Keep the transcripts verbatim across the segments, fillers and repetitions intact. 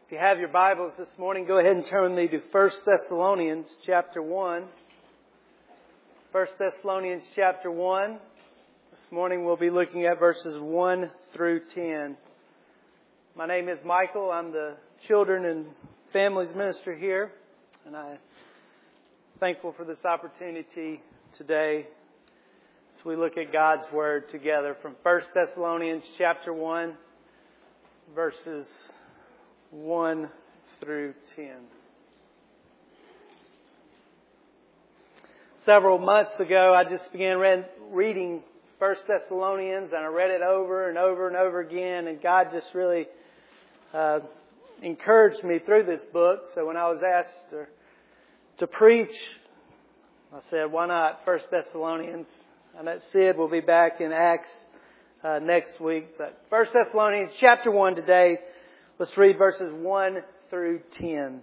If you have your Bibles this morning, go ahead and turn with me to First Thessalonians chapter one. First Thessalonians chapter one. This morning we'll be looking at verses one through ten. My name is Michael. I'm the Children and Families Minister here. And I'm thankful for this opportunity today as we look at God's Word together from First Thessalonians chapter one, verses one through ten. Several months ago, I just began read, reading First Thessalonians, and I read it over and over and over again, and God just really uh, encouraged me through this book. So when I was asked to, to preach, I said, why not First Thessalonians? I know Sid will be back in Acts uh, next week, but First Thessalonians chapter one today. Let's read verses one through ten.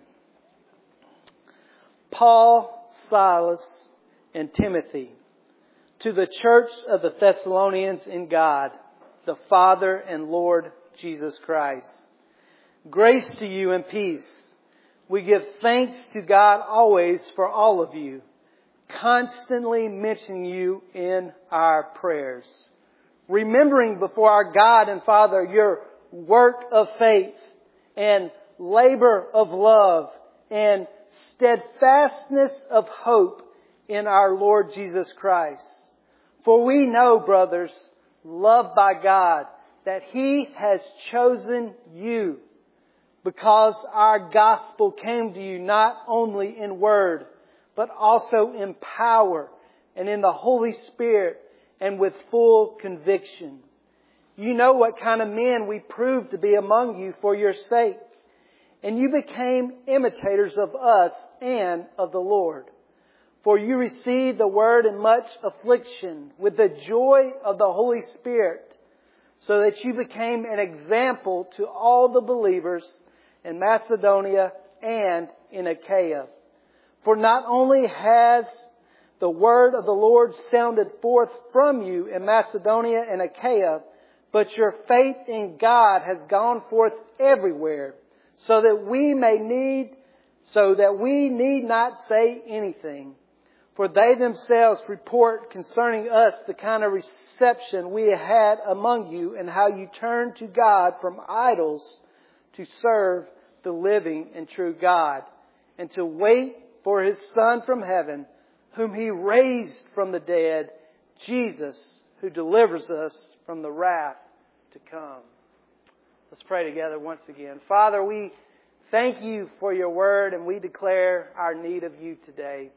Paul, Silas, and Timothy, to the church of the Thessalonians in God, the Father and Lord Jesus Christ. Grace to you and peace. We give thanks to God always for all of you, constantly mentioning you in our prayers, remembering before our God and Father your work of faith and labor of love and steadfastness of hope in our Lord Jesus Christ. For we know, brothers, loved by God, that He has chosen you, because our gospel came to you not only in word, but also in power and in the Holy Spirit and with full conviction. You know what kind of men we proved to be among you for your sake. And you became imitators of us and of the Lord. For you received the word in much affliction with the joy of the Holy Spirit, so that you became an example to all the believers in Macedonia and in Achaia. For not only has the word of the Lord sounded forth from you in Macedonia and Achaia, but your faith in God has gone forth everywhere, so that we may need, so that we need not say anything. For they themselves report concerning us the kind of reception we had among you, and how you turned to God from idols to serve the living and true God, and to wait for His Son from heaven, whom He raised from the dead, Jesus, who delivers us from the wrath to come. Let's pray together once again. Father, we thank you for your word, and we declare our need of you today.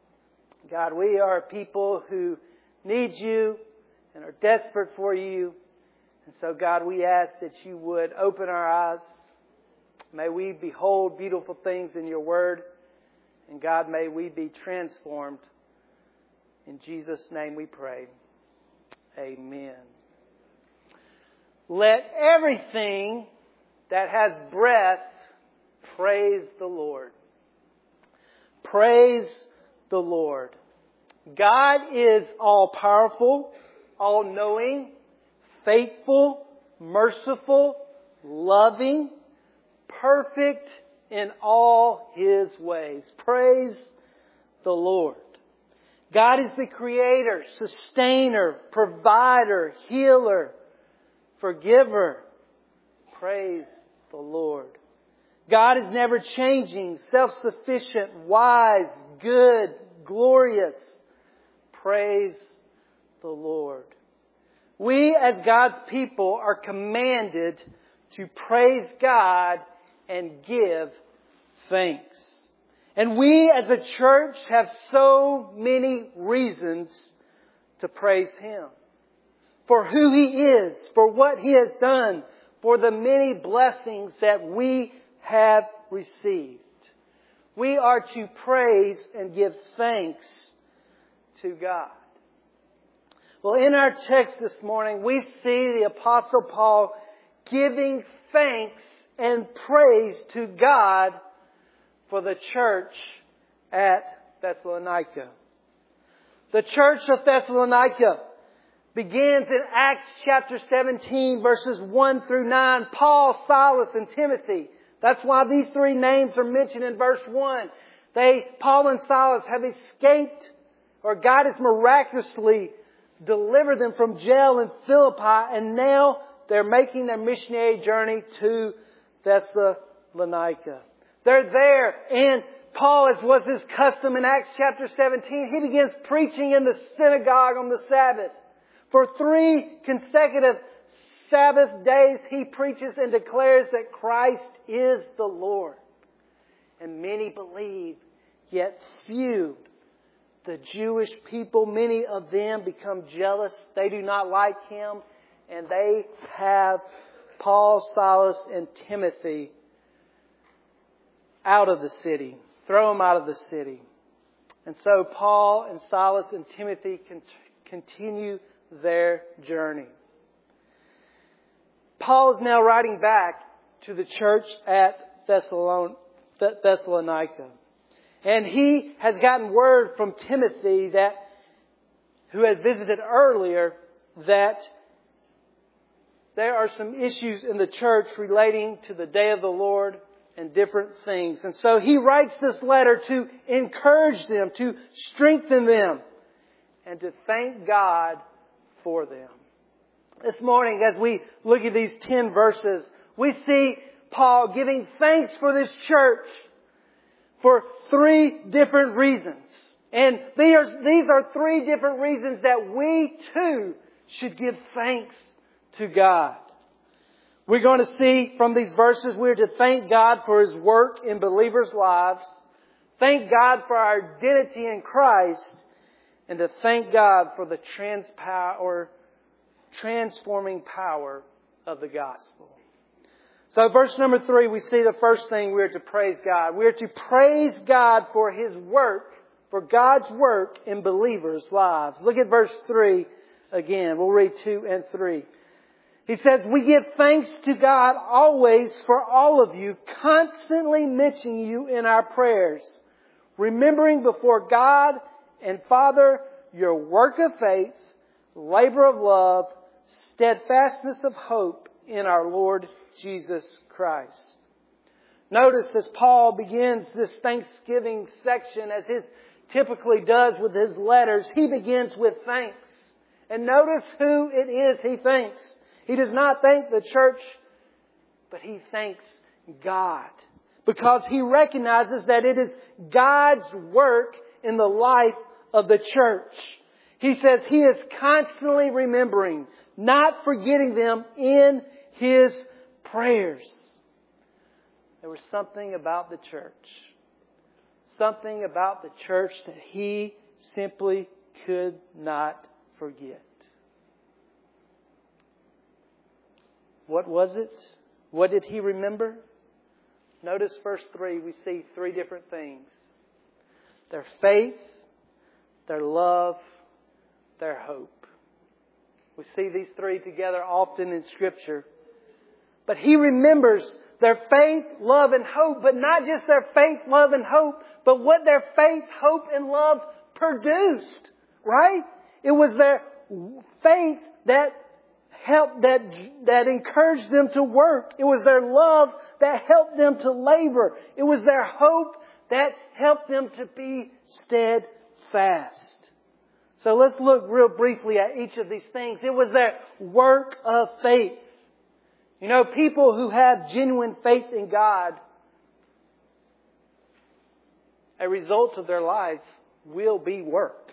God, we are a people who need you and are desperate for you. And so, God, we ask that you would open our eyes. May we behold beautiful things in your word. And God, may we be transformed. In Jesus' name we pray. Amen. Let everything that has breath praise the Lord. Praise the Lord. God is all-powerful, all-knowing, faithful, merciful, loving, perfect in all His ways. Praise the Lord. God is the creator, sustainer, provider, healer, forgiver. Praise the Lord. God is never changing, self-sufficient, wise, good, glorious. Praise the Lord. We as God's people are commanded to praise God and give thanks. And we as a church have so many reasons to praise Him. For who He is, for what He has done, for the many blessings that we have received. We are to praise and give thanks to God. Well, in our text this morning, we see the Apostle Paul giving thanks and praise to God for the church at Thessalonica. The church of Thessalonica begins in Acts chapter seventeen, verses one through nine. Paul, Silas, and Timothy, That's why these three names are mentioned in verse one. They, Paul and Silas, have escaped, or God has miraculously delivered them from jail in Philippi, and now they're making their missionary journey to Thessalonica. They're there, and Paul, as was his custom in Acts chapter seventeen, he begins preaching in the synagogue on the Sabbath. For three consecutive Sabbath days, he preaches and declares that Christ is the Lord. And many believe, yet few, the Jewish people, many of them become jealous. They do not like him, and they have Paul, Silas, and Timothy out of the city. Throw them out of the city. And so Paul and Silas and Timothy can continue their journey. Paul is now writing back to the church at Thessalonica. And he has gotten word from Timothy, that, who had visited earlier, that there are some issues in the church relating to the day of the Lord and different things. And so he writes this letter to encourage them, to strengthen them, and to thank God for them. This morning, as we look at these ten verses, we see Paul giving thanks for this church for three different reasons. And these are, these are three different reasons that we too should give thanks to God. We're going to see from these verses, we're to thank God for His work in believers' lives, thank God for our identity in Christ, and to thank God for the transpower, or transforming power of the gospel. So verse number three, we see the first thing, we are to praise God. We are to praise God for His work, for God's work in believers' lives. Look at verse three again. We'll read two and three. He says, we give thanks to God always for all of you, constantly mentioning you in our prayers, remembering before God and Father your work of faith, labor of love, steadfastness of hope in our Lord Jesus Christ. Notice as Paul begins this Thanksgiving section, as he typically does with his letters, he begins with thanks. And notice who it is he thanks. He does not thank the church, but he thanks God. Because he recognizes that it is God's work in the life of the church. He says he is constantly remembering, not forgetting them in his prayers. There was something about the church. Something about the church that he simply could not forget. What was it? What did he remember? Notice verse three, we see three different things. Their faith, their love, their hope. We see these three together often in Scripture. But he remembers their faith, love, and hope. But not just their faith, love, and hope, but what their faith, hope, and love produced. Right? It was their faith that helped, that, that encouraged them to work. It was their love that helped them to labor. It was their hope that helped them to be steadfast. So let's look real briefly at each of these things. It was their work of faith. You know, people who have genuine faith in God, a result of their life will be work.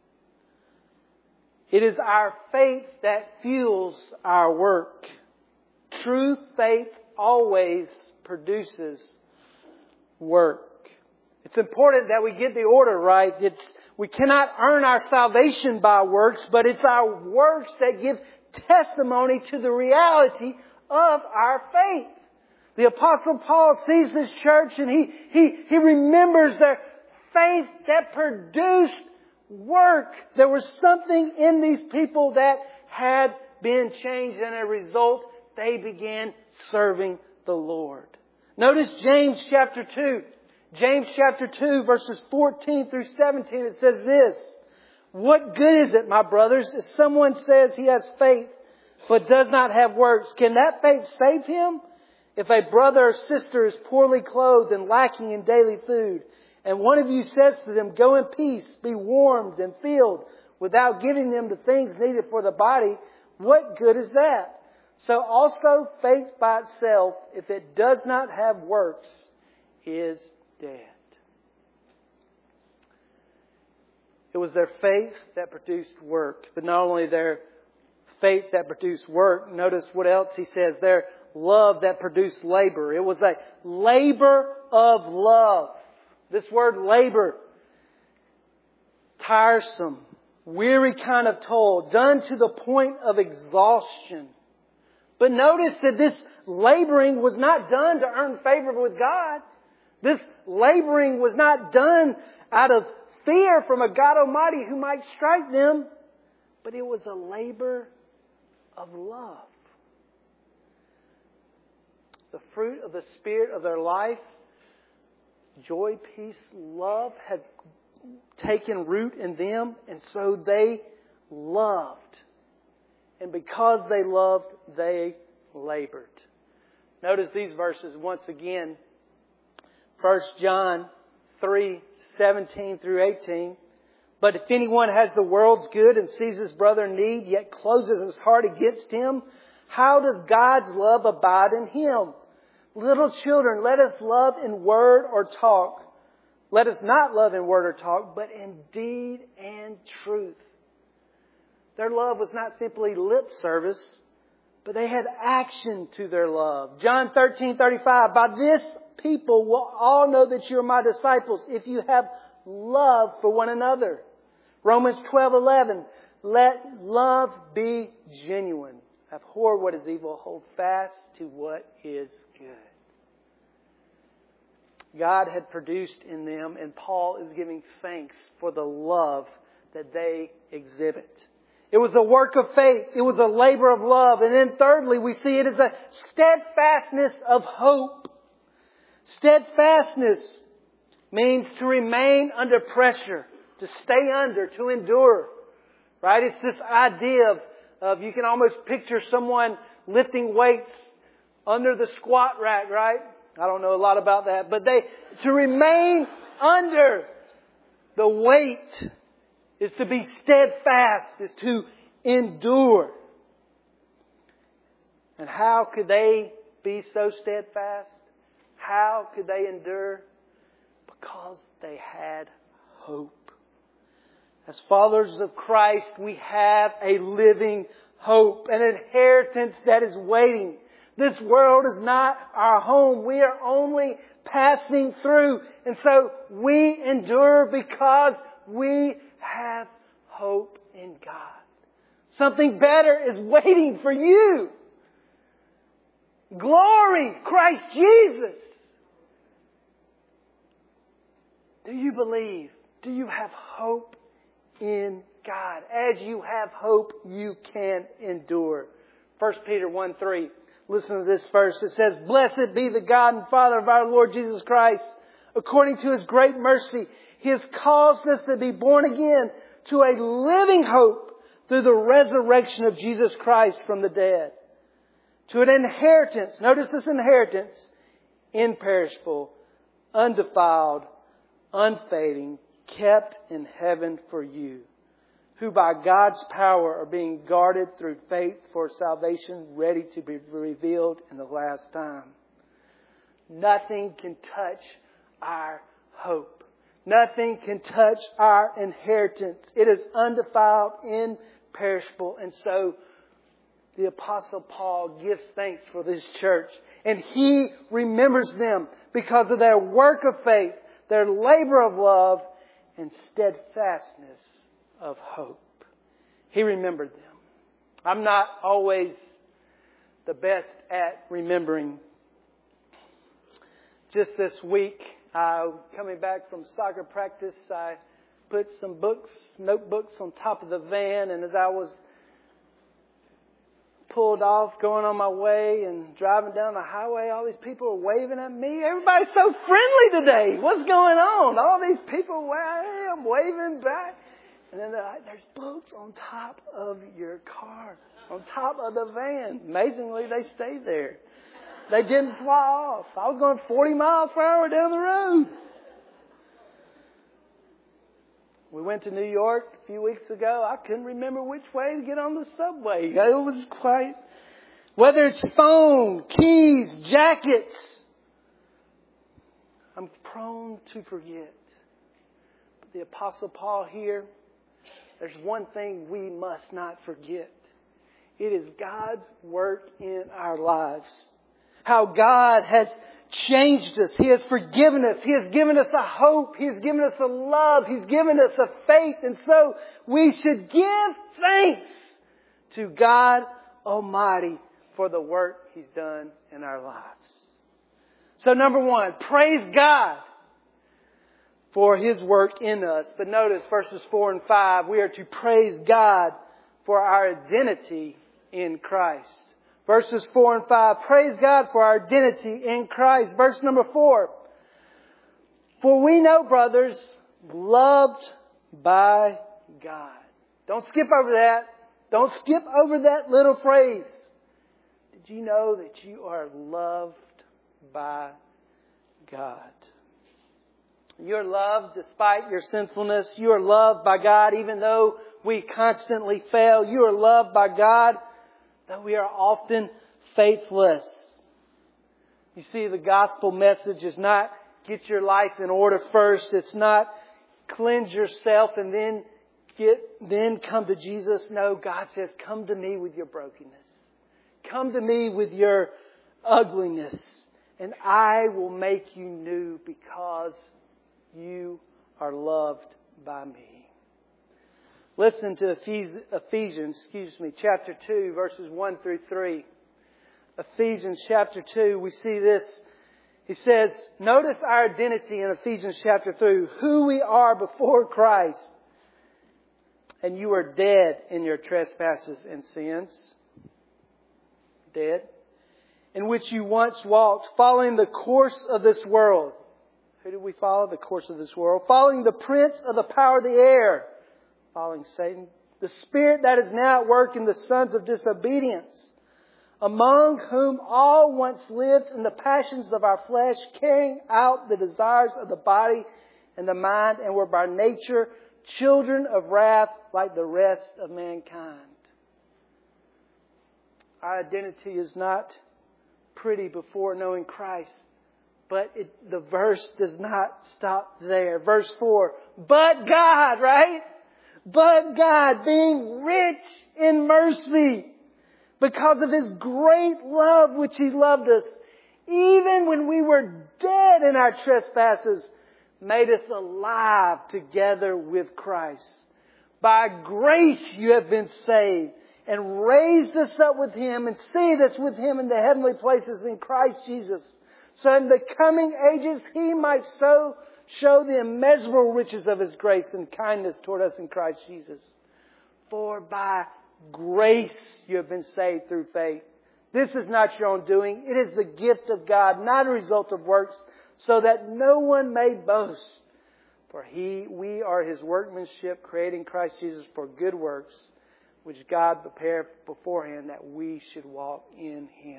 It is our faith that fuels our work. True faith always produces work. It's important that we get the order right. It's, we cannot earn our salvation by works, but it's our works that give testimony to the reality of our faith. The Apostle Paul sees this church and he, he, he remembers their faith that produced work. There was something in these people that had been changed, and as a result, they began serving the Lord. Notice James chapter two. James chapter two, verses fourteen through seventeen, it says this. What good is it, my brothers, if someone says he has faith but does not have works? Can that faith save him? If a brother or sister is poorly clothed and lacking in daily food, and one of you says to them, go in peace, be warmed and filled, without giving them the things needed for the body, what good is that? So also faith by itself, if it does not have works, is dead. It was their faith that produced work. But not only their faith that produced work, notice what else he says. Their love that produced labor. It was a labor of love. This word labor, tiresome, weary kind of toil, done to the point of exhaustion. But notice that this laboring was not done to earn favor with God. This laboring was not done out of fear from a God Almighty who might strike them. But it was a labor of love. The fruit of the Spirit of their life, joy, peace, love, had taken root in them. And so they loved. And because they loved, they labored. Notice these verses once again. First John three, seventeen through eighteen. But if anyone has the world's good and sees his brother in need, yet closes his heart against him, how does God's love abide in him? Little children, let us love in word or talk. Let us not love in word or talk, but in deed and truth. Their love was not simply lip service, but they had action to their love. John thirteen thirty-five, by this people will all know that you are my disciples if you have love for one another. Romans twelve eleven, let love be genuine. Abhor what is evil, hold fast to what is good. God had produced in them, and Paul is giving thanks for the love that they exhibit. It was a work of faith. It was a labor of love. And then thirdly, we see it as a steadfastness of hope. Steadfastness means to remain under pressure, to stay under, to endure. Right? It's this idea of, of you can almost picture someone lifting weights under the squat rack, right? I don't know a lot about that. But they, to remain under the weight is to be steadfast, is to endure. And how could they be so steadfast? How could they endure? Because they had hope. As followers of Christ, we have a living hope, an inheritance that is waiting. This world is not our home. We are only passing through. And so we endure because we have hope in God. Something better is waiting for you. Glory, Christ Jesus. Do you believe? Do you have hope in God? As you have hope, you can endure. First Peter one three. Listen to this verse. It says, blessed be the God and Father of our Lord Jesus Christ. According to His great mercy, He has caused us to be born again to a living hope through the resurrection of Jesus Christ from the dead. To an inheritance, notice this inheritance, imperishable, undefiled, unfading, kept in heaven for you, who by God's power are being guarded through faith for salvation, ready to be revealed in the last time. Nothing can touch our hope. Nothing can touch our inheritance. It is undefiled, imperishable. And so the Apostle Paul gives thanks for this church. And he remembers them because of their work of faith, their labor of love, and steadfastness of hope. He remembered them. I'm not always the best at remembering. Just this week, uh, coming back from soccer practice, I put some books, notebooks on top of the van, and as I was pulled off, going on my way and driving down the highway, all these people are waving at me. Everybody's so friendly today. What's going on? All these people, hey, I'm waving back. And then like, there's books on top of your car, on top of the van. Amazingly, they stay there. They didn't fly off. I was going forty miles per hour down the road. We went to New York a few weeks ago. I couldn't remember which way to get on the subway. It was quite... Whether it's phone, keys, jackets, I'm prone to forget. But the Apostle Paul here, there's one thing we must not forget. It is God's work in our lives. How God has changed us. He has forgiven us. He has given us a hope. He has given us a love. He's given us a faith. And so we should give thanks to God Almighty for the work He's done in our lives. So number one, praise God for His work in us. But notice verses four and five, we are to praise God for our identity in Christ. Verses four and five, praise God for our identity in Christ. Verse number four, for we know, brothers, loved by God. Don't skip over that. Don't skip over that little phrase. Did you know that you are loved by God? You're loved despite your sinfulness. You are loved by God even though we constantly fail. You are loved by God though we are often faithless. You see, the gospel message is not get your life in order first. It's not cleanse yourself and then get, then come to Jesus. No, God says, come to me with your brokenness. Come to me with your ugliness. And I will make you new because you are loved by me. Listen to Ephesians, excuse me, chapter two, verses one through three. Ephesians chapter two, we see this. He says, notice our identity in Ephesians chapter two, who we are before Christ. And you are dead in your trespasses and sins. Dead. In which you once walked, following the course of this world. Who did we follow? The course of this world. Following the prince of the power of the air. Following Satan. The spirit that is now at work in the sons of disobedience. Among whom all once lived in the passions of our flesh, carrying out the desires of the body and the mind, and were by nature children of wrath like the rest of mankind. Our identity is not pretty before knowing Christ. But it, the verse does not stop there. Verse four, but God, right? But God, being rich in mercy, because of His great love which He loved us, even when we were dead in our trespasses, made us alive together with Christ. By grace you have been saved, and raised us up with Him, and seated us with Him in the heavenly places in Christ Jesus. So in the coming ages He might so show the immeasurable riches of His grace and kindness toward us in Christ Jesus. For by grace you have been saved through faith. This is not your own doing. It is the gift of God, not a result of works, so that no one may boast. For he, we are His workmanship, created in Christ Jesus for good works, which God prepared beforehand that we should walk in Him.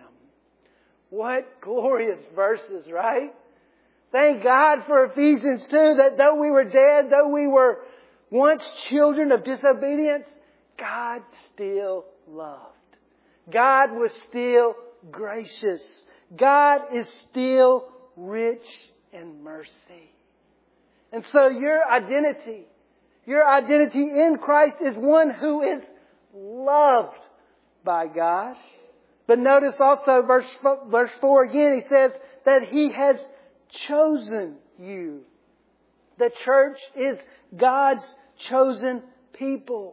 What glorious verses, right? Thank God for Ephesians two, that though we were dead, though we were once children of disobedience, God still loved. God was still gracious. God is still rich in mercy. And so your identity, your identity in Christ is one who is loved by God. But notice also verse, verse four again, he says that He has chosen you. The church is God's chosen people.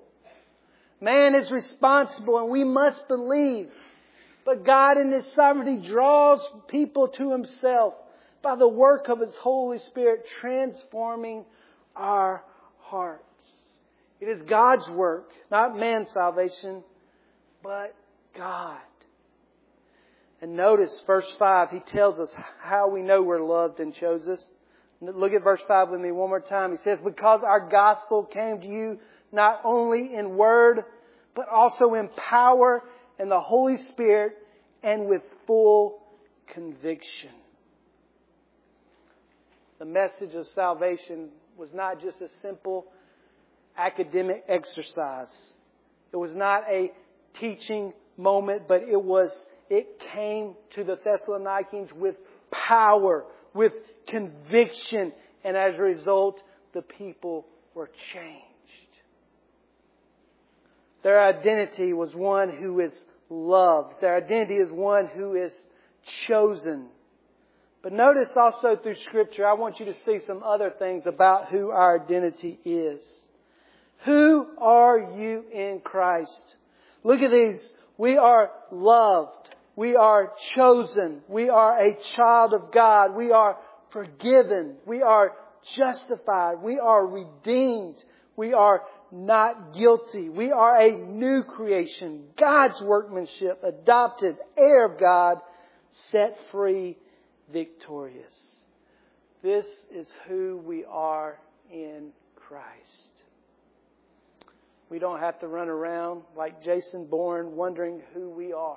Man is responsible and we must believe. But God in His sovereignty draws people to Himself by the work of His Holy Spirit transforming our hearts. It is God's work, not man's salvation, but God. And notice verse five, he tells us how we know we're loved and chose us. Look at verse five with me one more time. He says, because our gospel came to you not only in word, but also in power and the Holy Spirit and with full conviction. The message of salvation was not just a simple academic exercise. It was not a teaching moment, but it was, it came to the Thessalonians with power, with conviction, and as a result, the people were changed. Their identity was one who is loved. Their identity is one who is chosen. But notice also through Scripture, I want you to see some other things about who our identity is. Who are you in Christ? Look at these. We are loved. We are chosen. We are a child of God. We are forgiven. We are justified. We are redeemed. We are not guilty. We are a new creation. God's workmanship, adopted, heir of God, set free, victorious. This is who we are in Christ. We don't have to run around like Jason Bourne wondering who we are.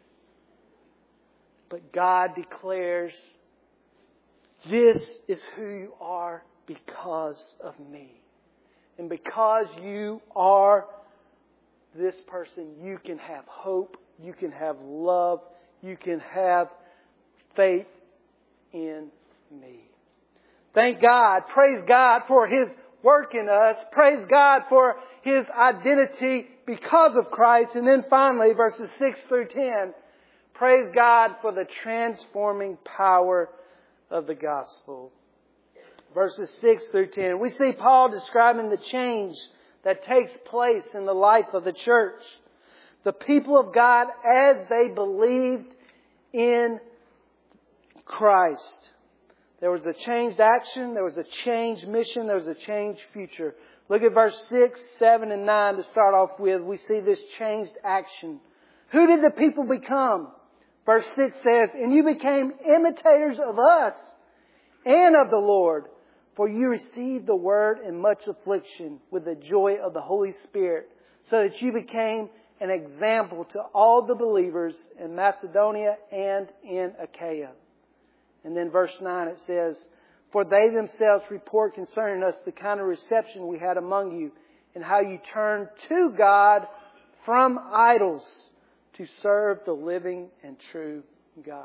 But God declares, this is who you are because of me. And because you are this person, you can have hope, you can have love, you can have faith in me. Thank God, praise God for His work in us. Praise God for His identity because of Christ. And then finally, verses six through ten, praise God for the transforming power of the gospel. Verses six through ten, we see Paul describing the change that takes place in the life of the church. The people of God as they believed in Christ. There was a changed action, there was a changed mission, there was a changed future. Look at verse six, seven, and nine to start off with. We see this changed action. Who did the people become? Verse six says, and you became imitators of us and of the Lord, for you received the word in much affliction with the joy of the Holy Spirit, so that you became an example to all the believers in Macedonia and in Achaia. And then verse nine it says, for they themselves report concerning us the kind of reception we had among you, and how you turned to God from idols to serve the living and true God.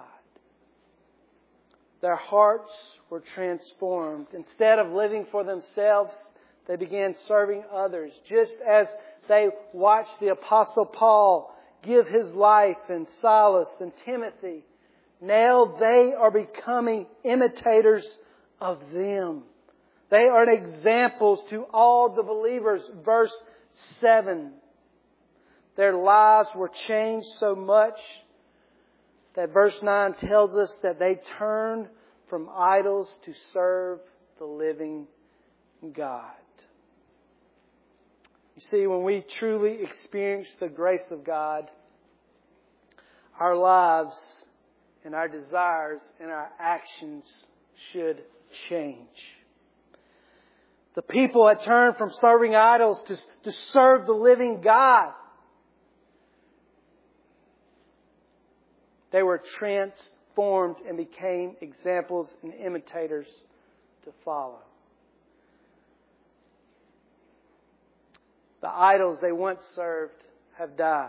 Their hearts were transformed. Instead of living for themselves, they began serving others. Just as they watched the Apostle Paul give his life, and Silas and Timothy, now they are becoming imitators of them. They are examples to all the believers. Verse seven. Their lives were changed so much that verse nine tells us that they turned from idols to serve the living God. You see, when we truly experience the grace of God, our lives and our desires and our actions should change. The people had turned from serving idols to, to serve the living God. They were transformed and became examples and imitators to follow. The idols they once served have died.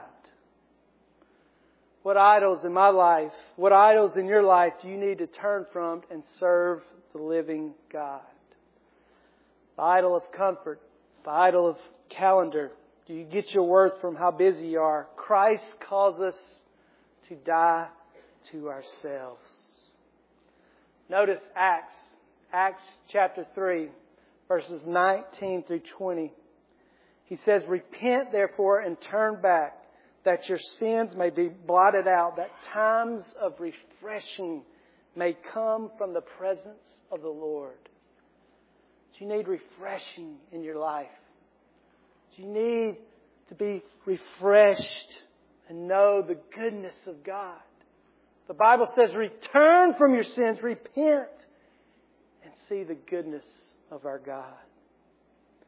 What idols in my life, what idols in your life do you need to turn from and serve the living God? The idol of comfort, the idol of calendar. Do you get your worth from how busy you are? Christ calls us to die to ourselves. Notice Acts, Acts chapter three, verses nineteen through twenty. He says, repent therefore and turn back, that your sins may be blotted out, that times of refreshing may come from the presence of the Lord. Do you need refreshing in your life? Do you need to be refreshed and know the goodness of God? The Bible says, return from your sins, repent, and see the goodness of our God.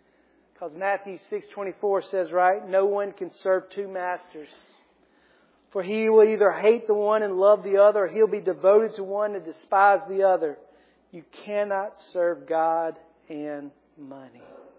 Because Matthew six twenty-four says, right, no one can serve two masters. For he will either hate the one and love the other, or he'll be devoted to one and despise the other. You cannot serve God and money.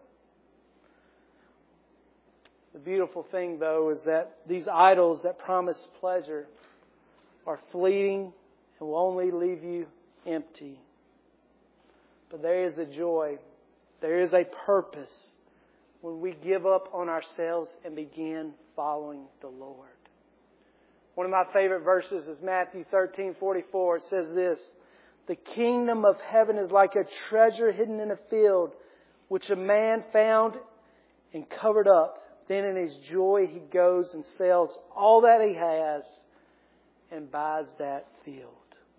The beautiful thing, though, is that these idols that promise pleasure are fleeting and will only leave you empty. But there is a joy, there is a purpose when we give up on ourselves and begin following the Lord. One of my favorite verses is Matthew thirteen forty-four. It says this: "The kingdom of heaven is like a treasure hidden in a field, which a man found and covered up. Then in his joy he goes and sells all that he has and buys that field."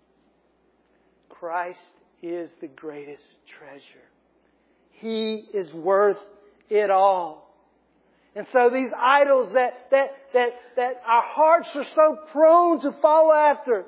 Christ is the greatest treasure. He is worth it all. And so these idols that, that, that, that our hearts are so prone to follow after,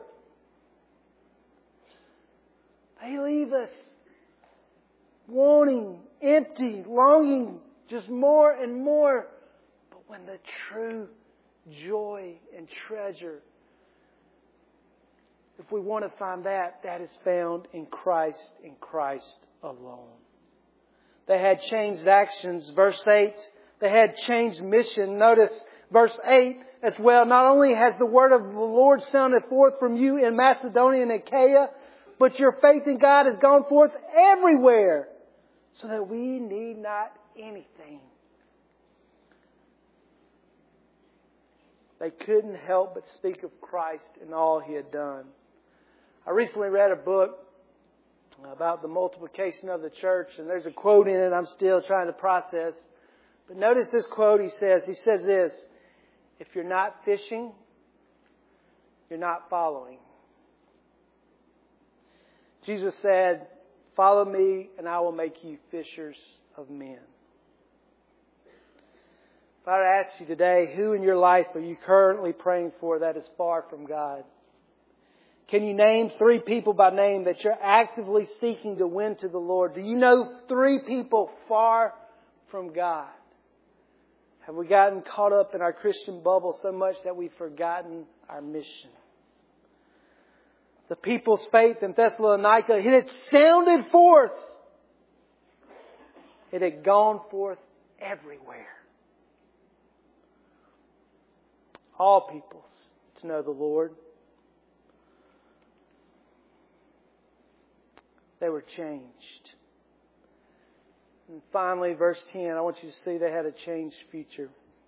they leave us wanting, empty, longing just more and more. But when the true joy and treasure, if we want to find that, that is found in Christ, in Christ alone. They had changed actions. Verse eight, they had changed mission. Notice verse eight as well. Not only has the word of the Lord sounded forth from you in Macedonia and Achaia, but your faith in God has gone forth everywhere, so that we need not anything. They couldn't help but speak of Christ and all He had done. I recently read a book about the multiplication of the church, and there's a quote in it I'm still trying to process. But notice this quote he says. He says this: "If you're not fishing, you're not following." Jesus said, "Follow me and I will make you fishers of men." If I were to ask you today, who in your life are you currently praying for that is far from God? Can you name three people by name that you're actively seeking to win to the Lord? Do you know three people far from God? Have we gotten caught up in our Christian bubble so much that we've forgotten our mission? The people's faith in Thessalonica, it had sounded forth. It had gone forth everywhere. All peoples to know the Lord. They were changed. And finally, verse ten, I want you to see they had a changed future.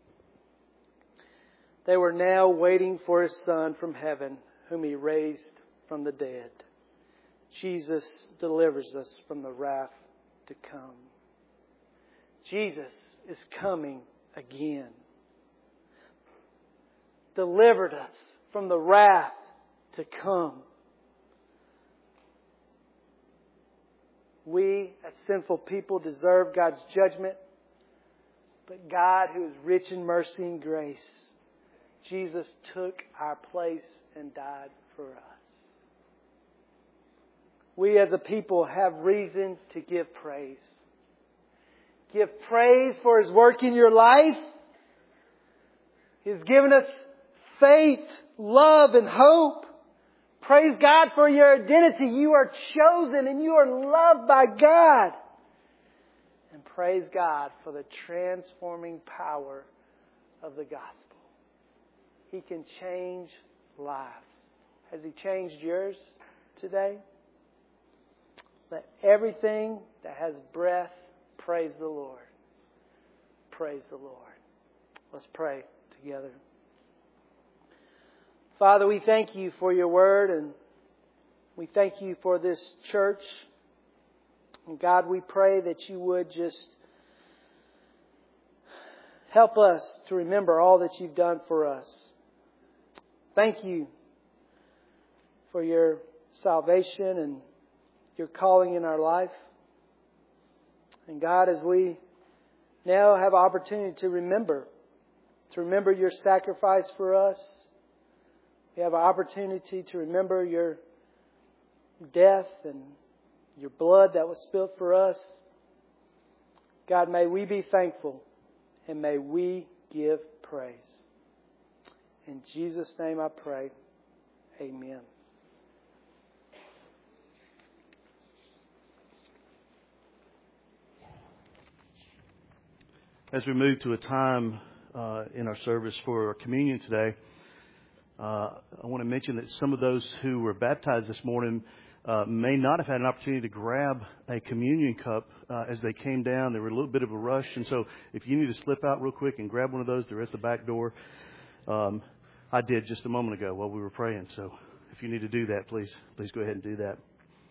They were now waiting for His Son from heaven, whom He raised from the dead. Jesus delivers us from the wrath to come. Jesus is coming again. Delivered us from the wrath to come. We, as sinful people, deserve God's judgment. But God, who is rich in mercy and grace, Jesus took our place and died for us. We as a people have reason to give praise. Give praise for His work in your life. He's given us faith, love, and hope. Praise God for your identity. You are chosen and you are loved by God. And praise God for the transforming power of the gospel. He can change lives. Has He changed yours today? Let everything that has breath praise the Lord. Praise the Lord. Let's pray together. Father, we thank You for Your word, and we thank You for this church. And God, we pray that You would just help us to remember all that You've done for us. Thank You for Your salvation and Your calling in our life. And God, as we now have opportunity to remember, to remember Your sacrifice for us, we have an opportunity to remember Your death and Your blood that was spilled for us. God, may we be thankful and may we give praise. In Jesus' name I pray. Amen. As we move to a time uh, in our service for communion today, uh, I want to mention that some of those who were baptized this morning uh, may not have had an opportunity to grab a communion cup uh, as they came down. There were a little bit of a rush, and so if you need to slip out real quick and grab one of those, they're at the back door. Um, I did just a moment ago while we were praying, so if you need to do that, please, please go ahead and do that.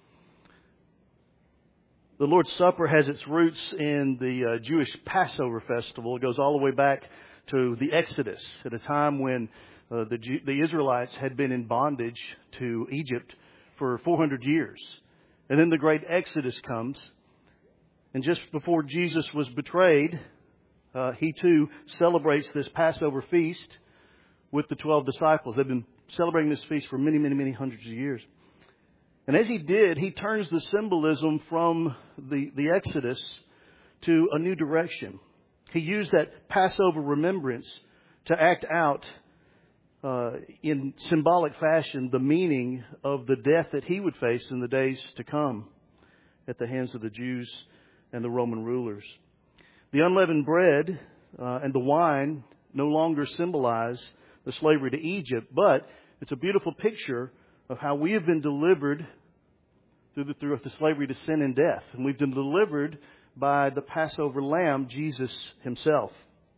The Lord's Supper has its roots in the uh, Jewish Passover festival. It goes all the way back to the Exodus, at a time when uh, the, Jew- the Israelites had been in bondage to Egypt for four hundred years. And then the great Exodus comes. And just before Jesus was betrayed, uh, he too celebrates this Passover feast with the twelve disciples. They've been celebrating this feast for many, many, many hundreds of years. And as he did, he turns the symbolism from the, the Exodus to a new direction. He used that Passover remembrance to act out uh, in symbolic fashion the meaning of the death that he would face in the days to come at the hands of the Jews and the Roman rulers. The unleavened bread uh, and the wine no longer symbolize the slavery to Egypt, but it's a beautiful picture of how we have been delivered through the, through the slavery to sin and death. And we've been delivered by the Passover lamb, Jesus himself.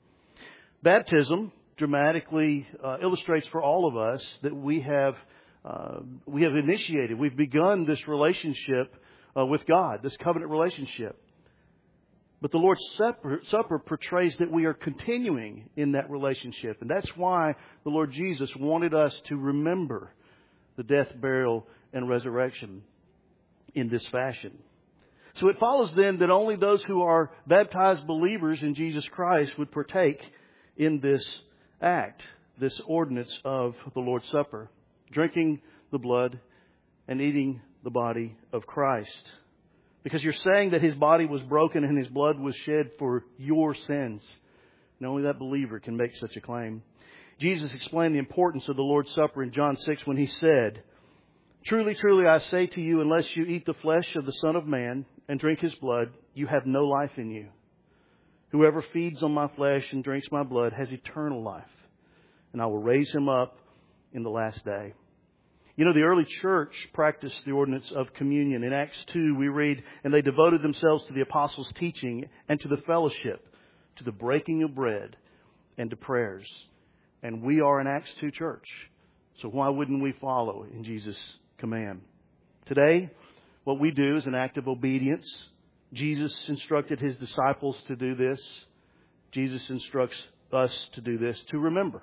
Baptism dramatically uh, illustrates for all of us that we have uh, we have initiated, we've begun this relationship uh, with God, this covenant relationship. But the Lord's Supper, Supper portrays that we are continuing in that relationship. And that's why the Lord Jesus wanted us to remember the death, burial, and resurrection in this fashion. So it follows then that only those who are baptized believers in Jesus Christ would partake in this act, this ordinance of the Lord's Supper, drinking the blood and eating the body of Christ. Because you're saying that His body was broken and His blood was shed for your sins. And only that believer can make such a claim. Jesus explained the importance of the Lord's Supper in John six when He said, "Truly, truly, I say to you, unless you eat the flesh of the Son of Man and drink His blood, you have no life in you. Whoever feeds on my flesh and drinks my blood has eternal life, and I will raise him up in the last day." You know, the early church practiced the ordinance of communion. In Acts two, we read, "And they devoted themselves to the apostles' teaching and to the fellowship, to the breaking of bread and to prayers." And we are an Acts two church. So why wouldn't we follow in Jesus' command? Today, what we do is an act of obedience. Jesus instructed His disciples to do this. Jesus instructs us to do this, to remember.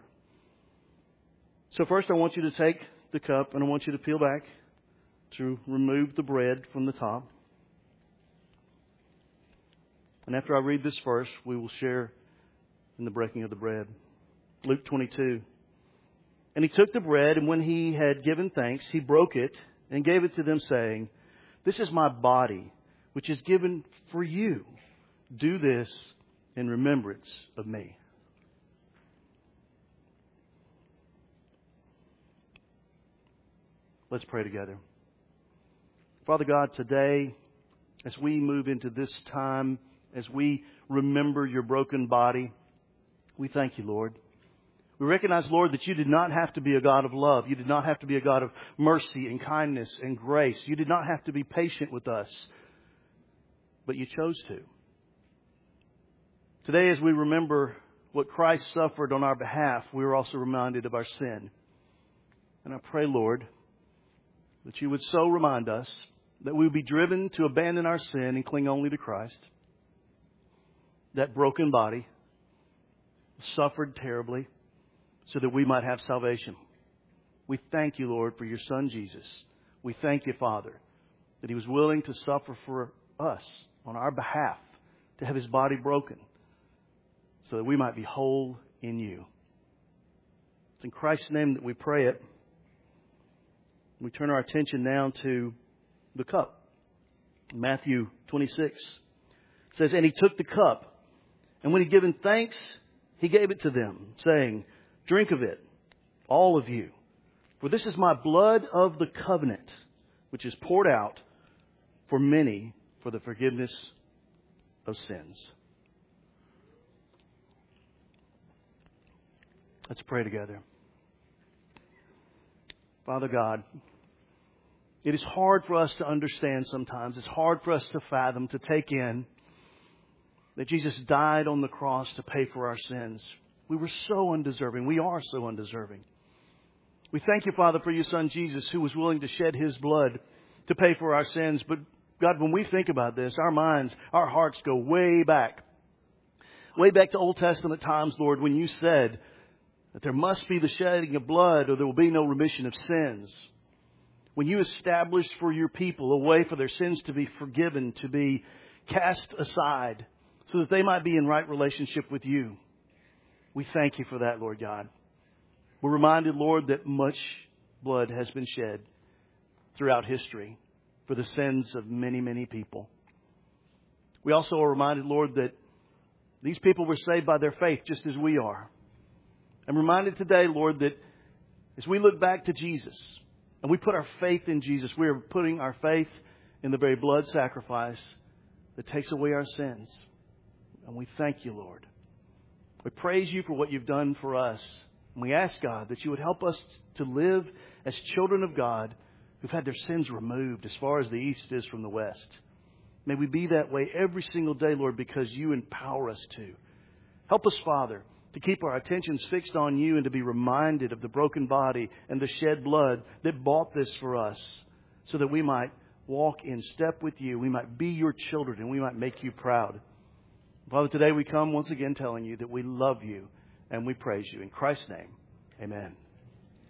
So first I want you to take the cup and I want you to peel back to remove the bread from the top. And after I read this verse, we will share in the breaking of the bread. Luke twenty-two. "And He took the bread, and when He had given thanks, He broke it and gave it to them, saying, 'This is my body, which is given for you. Do this in remembrance of me.'" Let's pray together. Father God, today, as we move into this time, as we remember your broken body, we thank you, Lord. We recognize, Lord, that you did not have to be a God of love. You did not have to be a God of mercy and kindness and grace. You did not have to be patient with us, but you chose to. Today, as we remember what Christ suffered on our behalf, we are also reminded of our sin. And I pray, Lord, that you would so remind us that we would be driven to abandon our sin and cling only to Christ. That broken body suffered terribly so that we might have salvation. We thank you, Lord, for your Son, Jesus. We thank you, Father, that He was willing to suffer for us on our behalf, to have His body broken so that we might be whole in you. It's in Christ's name that we pray it. We turn our attention now to the cup. Matthew twenty-six says, "And He took the cup, and when He had given thanks, He gave it to them, saying, 'Drink of it, all of you. For this is my blood of the covenant, which is poured out for many for the forgiveness of sins. Let's pray together. Father God, it is hard for us to understand sometimes. It's hard for us to fathom, to take in that Jesus died on the cross to pay for our sins. We were so undeserving. We are so undeserving. We thank you, Father, for your Son Jesus, who was willing to shed his blood to pay for our sins. But God, when we think about this, our minds, our hearts go way back. Way back to Old Testament times, Lord, when you said that there must be the shedding of blood or there will be no remission of sins. When you established for your people a way for their sins to be forgiven, to be cast aside, so that they might be in right relationship with you. We thank you for that, Lord God. We're reminded, Lord, that much blood has been shed throughout history for the sins of many, many people. We also are reminded, Lord, that these people were saved by their faith just as we are. I'm reminded today, Lord, that as we look back to Jesus and we put our faith in Jesus, we are putting our faith in the very blood sacrifice that takes away our sins. And we thank you, Lord. We praise you for what you've done for us. And we ask, God, that you would help us to live as children of God who've had their sins removed as far as the east is from the west. May we be that way every single day, Lord, because you empower us to. Help us, Father, to keep our attentions fixed on you and to be reminded of the broken body and the shed blood that bought this for us so that we might walk in step with you. We might be your children and we might make you proud. Father, today we come once again telling you that we love you and we praise you. In Christ's name, amen.